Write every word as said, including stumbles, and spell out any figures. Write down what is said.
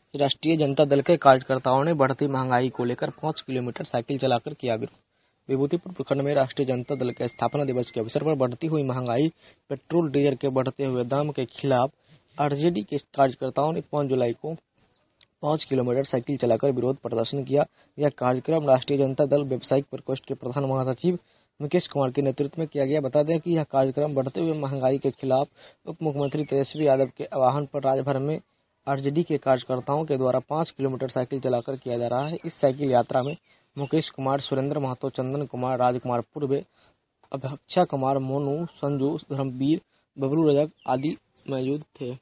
राष्ट्रीय जनता दल के कार्यकर्ताओं ने बढ़ती महंगाई को लेकर पाँच किलोमीटर साइकिल चलाकर किया विरोध। विभूतिपुर प्रखंड में राष्ट्रीय जनता दल के स्थापना दिवस के अवसर पर बढ़ती हुई महंगाई, पेट्रोल डीजल के बढ़ते हुए दाम के खिलाफ आरजेडी के कार्यकर्ताओं ने पाँच जुलाई को पाँच किलोमीटर साइकिल चलाकर विरोध प्रदर्शन किया। यह कार्यक्रम राष्ट्रीय जनता दल व्यावसायिक प्रकोष्ठ के प्रधान महासचिव मुकेश कुमार के नेतृत्व में किया गया। बता दें कि यह कार्यक्रम बढ़ते हुए महंगाई के खिलाफ उप मुख्यमंत्री तेजस्वी यादव के आह्वान पर राज्य भर में आरजेडी के कार्यकर्ताओं के द्वारा पाँच किलोमीटर साइकिल चलाकर किया जा रहा है। इस साइकिल यात्रा में मुकेश कुमार, सुरेंद्र महतो, चंदन कुमार, राजकुमार पूर्वे, अभक्षा कुमार, मोनू, संजू, धर्मवीर, बबलू रजक आदि मौजूद थे।